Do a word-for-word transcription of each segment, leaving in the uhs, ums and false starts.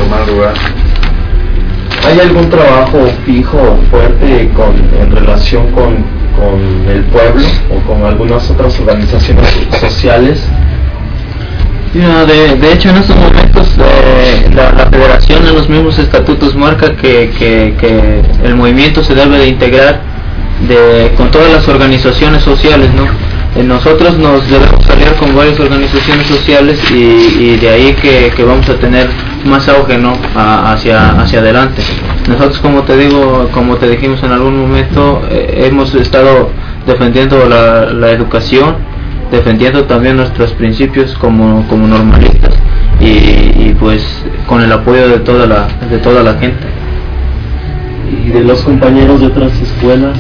normal rural. ¿Hay algún trabajo fijo o fuerte con, en relación con, con el pueblo o con algunas otras organizaciones sociales? No, de, de hecho en estos momentos eh, la, la federación en los mismos estatutos marca que, que, que el movimiento se debe de integrar de, con todas las organizaciones sociales, ¿no? Eh, nosotros nos debemos aliar con varias organizaciones sociales y, y de ahí que, que vamos a tener más auge, ¿no? A, hacia, hacia adelante. Nosotros, como te digo, como te dijimos en algún momento, eh, hemos estado defendiendo la, la educación, defendiendo también nuestros principios como, como normalistas y, y pues con el apoyo de toda la de toda la gente. ¿Y de los compañeros de otras escuelas?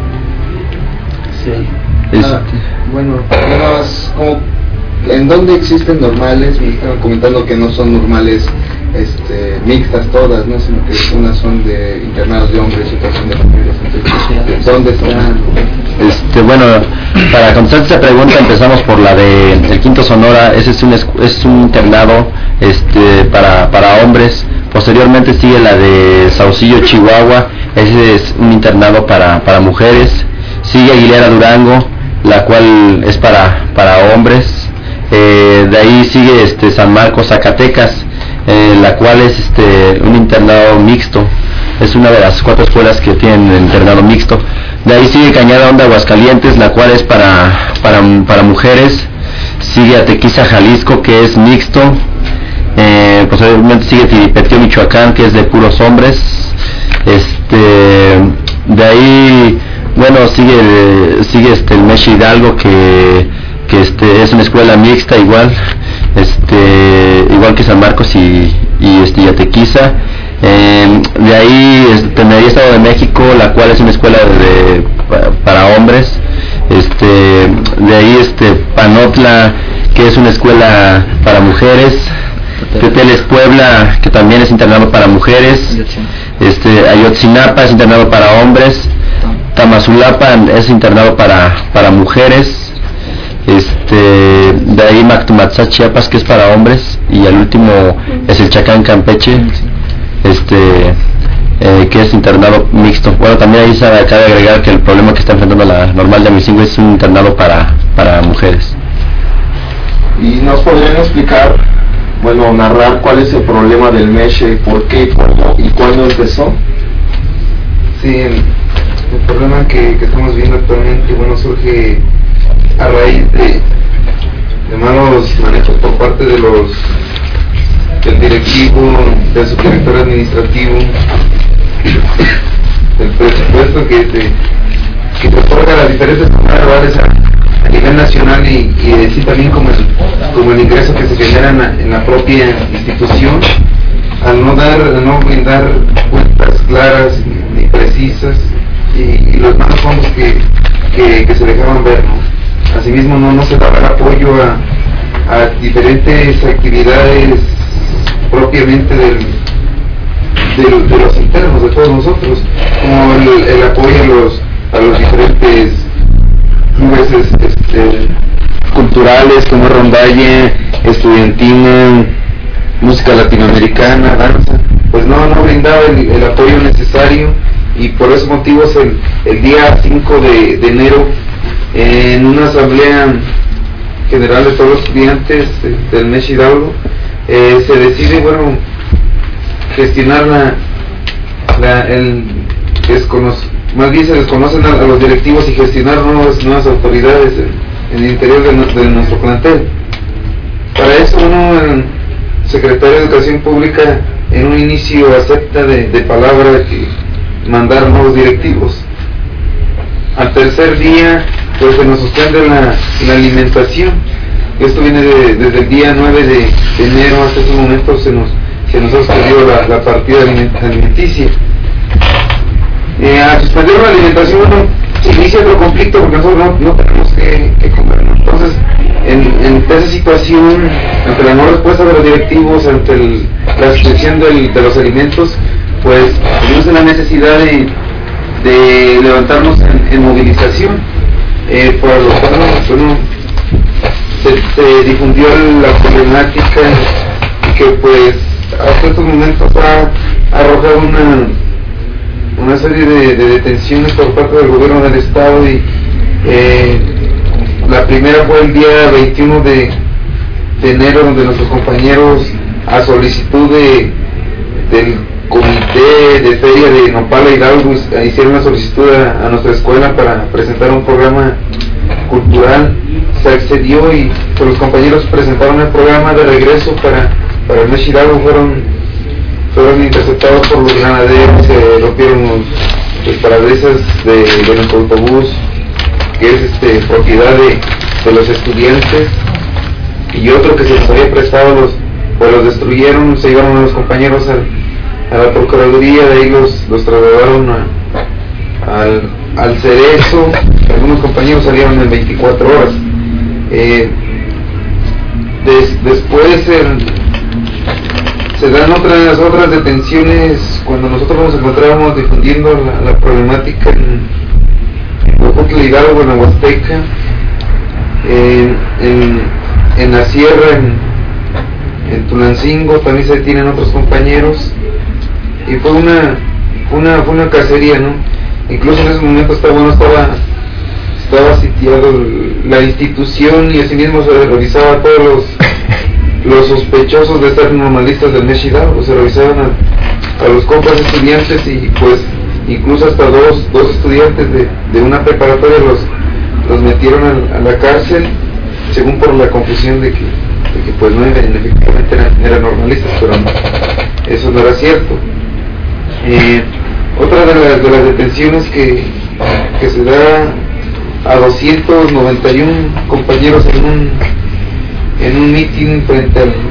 Sí. Ah, bueno, nada más, como, ¿en dónde existen normales? Me estaban comentando que no son normales este, mixtas todas, ¿no? Sino que unas son de internados de hombres y otras son de mujeres. Entonces, ¿dónde están? Este, bueno, para contestar esta pregunta empezamos por la de el Quinto Sonora. Ese es un es un internado este para para hombres. Posteriormente sigue la de Saucillo, Chihuahua. Ese es un internado para para mujeres. Sigue Aguilera, Durango, la cual es para para hombres. Eh, de ahí sigue este San Marcos, Zacatecas, eh, la cual es este un internado mixto. Es una de las cuatro escuelas que tienen el internado mixto. De ahí sigue Cañada Honda, Aguascalientes, la cual es para para para mujeres. Sigue Atequiza, Jalisco, que es mixto. Eh, posteriormente sigue Tiripeteo, Michoacán, que es de puros hombres. Este, de ahí, bueno, sigue sigue este el Meche Hidalgo, que que este es una escuela mixta igual, este igual que San Marcos y y este y Atequiza. Eh, de ahí este, Medellín, Estado de México, la cual es una escuela de, de para hombres. Este, de ahí este Panotla, que es una escuela para mujeres. Teteles, Puebla, que también es internado para mujeres. Este, Ayotzinapa es internado para hombres. Tamazulapan es internado para para mujeres. Este, de ahí Mactumatzá, Chiapas, que es para hombres, y el último es el Chacán, Campeche, este eh, que es internado mixto. Bueno, también ahí se acaba de agregar que el problema que está enfrentando la Normal de Amicingo es un internado para para mujeres. ¿Y nos podrían explicar, bueno, narrar cuál es el problema del Meche, por qué, cuándo y cuándo empezó? Sí, el, el problema que, que estamos viendo actualmente, bueno, surge a raíz de, de malos manejos por parte de los del directivo, del subdirector administrativo, del presupuesto que se que se otorga a las diferentes comunidades rurales a, a nivel nacional y, y así también como el, como el ingreso que se genera en la, en la propia institución, al no dar, al no brindar cuentas claras ni precisas y, y los malos fondos que, que, que se dejaban ver, ¿no? Asimismo no, no se daba el apoyo a, a diferentes actividades propiamente del, del, de los internos, de todos nosotros, como el, el apoyo a los, a los diferentes clubes este, culturales como Rondalle, estudiantina, música latinoamericana, danza, pues no, no brindaba el, el apoyo necesario, y por esos motivos el, el día cinco de, de enero, en una asamblea general de todos los estudiantes del Meche Hidalgo, eh, se decide, bueno, gestionar la, la el desconoce, más bien se desconocen a, a los directivos y gestionar nuevas, nuevas autoridades en, en el interior de, de nuestro plantel. Para eso, uno, el secretario de Educación Pública, en un inicio acepta de, de palabra que mandar nuevos directivos. Al tercer día, pues se nos suspende la, la alimentación. Esto viene de, desde el día nueve de, de enero hasta ese momento se nos, se nos ha suspendido la, la partida alimenticia. Eh, al suspender la alimentación, bueno, se inicia otro conflicto porque nosotros no, no tenemos que, que comer, ¿no? Entonces, en, en esa situación, ante la no respuesta de los directivos, ante el, la suspensión del, de los alimentos, pues tenemos la necesidad de, de levantarnos en, en movilización. Eh, por lo cual, bueno, se, se difundió la problemática que pues hasta estos momentos ha arrojado una una serie de, de detenciones por parte del gobierno del estado, y eh, la primera fue el día veintiuno de, de enero, donde nuestros compañeros, a solicitud de del comité de feria de Nopala Hidalgo, hicieron una solicitud a, a nuestra escuela para presentar un programa cultural. Se accedió y pues, los compañeros presentaron el programa de regreso para, para el Mesh Hidalgo. Fueron fueron interceptados por los granaderos, se rompieron los, los parabrisas de, de nuestro autobús, que es este, propiedad de, de los estudiantes, y otro que se les había prestado, los, pues los destruyeron, se llevaron a los compañeros al, a la Procuraduría, de ahí los, los trasladaron a, al, al Cerezo. Algunos compañeros salieron en veinticuatro horas. Eh, des, después el, se dan otras otras detenciones cuando nosotros nos encontrábamos difundiendo la, la problemática en Huejutla Hidalgo, en Huasteca, en, en, en la sierra, en, en Tulancingo también se detienen otros compañeros, y fue una una fue una cacería, ¿no? Incluso en ese momento estaba bueno estaba estaba sitiado la institución, y asimismo se revisaba a todos los los sospechosos de ser normalistas del Mesh Hidalgo. Se revisaban a, a los compas estudiantes, y pues incluso hasta dos, dos estudiantes de, de una preparatoria los, los metieron a, a la cárcel, según por la confusión de que, de que pues no efectivamente eran, eran normalistas, pero no, eso no era cierto. Eh, otra de las, de las detenciones que, que se da a doscientos noventa y uno compañeros en un en un mitin frente al,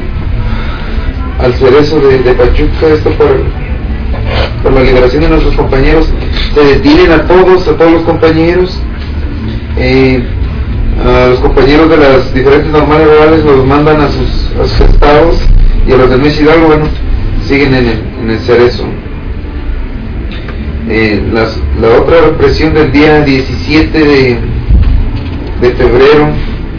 al Cerezo de, de Pachuca, esto por, por la liberación de nuestros compañeros. Se detienen a todos, a todos los compañeros, eh, a los compañeros de las diferentes normales rurales los mandan a sus, a sus estados, y a los del Mesh Hidalgo, bueno, siguen en el, en el Cerezo. Eh, las, la otra represión del día diecisiete de, de febrero,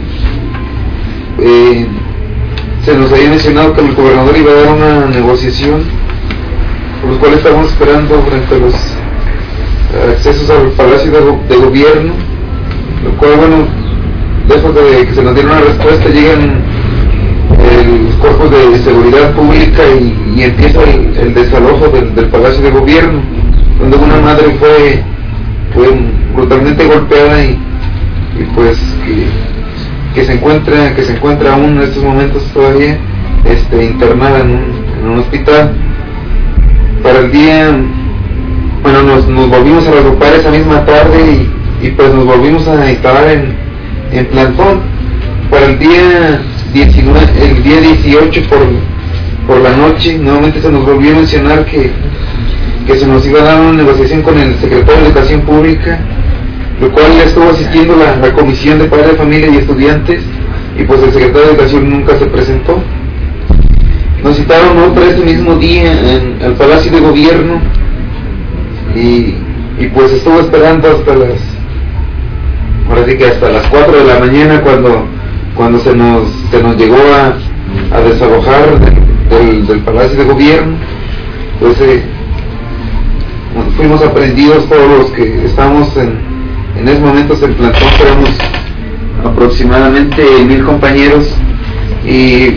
Eh, se nos había mencionado que el gobernador iba a dar una negociación, por los cuales estamos esperando frente a los accesos al Palacio de, de Gobierno, lo cual, bueno, después de que se nos diera una respuesta, llegan eh, los cuerpos de seguridad pública y, y empieza el, el desalojo del, del Palacio de Gobierno, donde una madre fue, fue brutalmente golpeada, y, y pues que que se encuentra que se encuentra aún en estos momentos todavía este, internada en un, en un hospital. Para el día, bueno, nos, nos volvimos a reagrupar esa misma tarde, y, y pues nos volvimos a instalar en, en plantón. Para el día diecinueve, el día dieciocho por, por la noche, nuevamente se nos volvió a mencionar que, que se nos iba a dar una negociación con el secretario de Educación Pública, lo cual ya estuvo asistiendo la, la comisión de padres de familia y estudiantes, y pues el secretario de Educación nunca se presentó. Nos citaron otra ese mismo día en el Palacio de Gobierno, y, y pues estuvo esperando hasta las ahora sí que hasta las cuatro de la mañana, cuando cuando se nos se nos llegó a, a desalojar del, del, del Palacio de Gobierno. Pues eh, fuimos aprendidos todos los que estábamos en En esos momentos en plantón. Éramos aproximadamente mil compañeros, y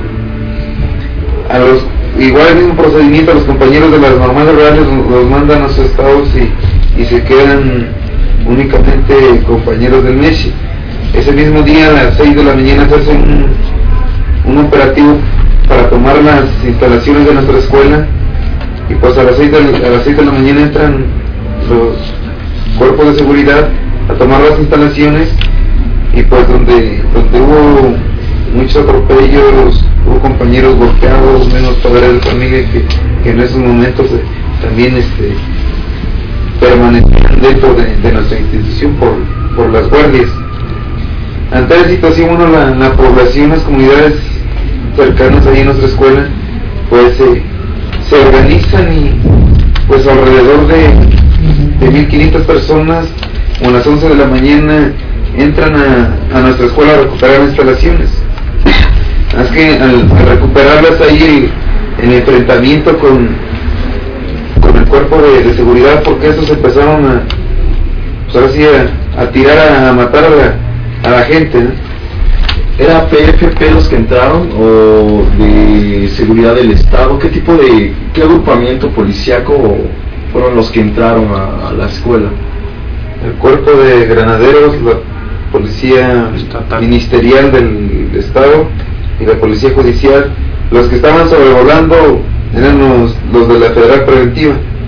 a los igual el mismo procedimiento, a los compañeros de las normales rurales los mandan a sus estados, y, y se quedan únicamente compañeros del Mesh. Ese mismo día a las seis de la mañana se hace un, un operativo para tomar las instalaciones de nuestra escuela, y pues a las seis de, a las seis de la mañana entran los cuerpos de seguridad a tomar las instalaciones, y pues donde donde hubo muchos atropellos, hubo compañeros golpeados, menos padres de familia que, que en esos momentos eh, también este permanecían dentro de, de nuestra institución por, por las guardias. Ante la situación, bueno, la, la población, las comunidades cercanas ahí en nuestra escuela, pues eh, se organizan, y pues alrededor de de mil quinientas personas, a las once de la mañana, entran a, a nuestra escuela a recuperar instalaciones. Es que al, al recuperarlas ahí, el, en enfrentamiento con, con el cuerpo de, de seguridad, porque esos empezaron a, pues ahora sí, a, a tirar, a, a matar a la, a la gente, ¿no? ¿Era P F P los que entraron o de seguridad del Estado? ¿Qué tipo de, qué agrupamiento policíaco fueron los que entraron a, a la escuela? El cuerpo de granaderos, la policía Estatal. ministerial del Estado y la policía judicial. Los que estaban sobrevolando eran los, los de la Federal Preventiva.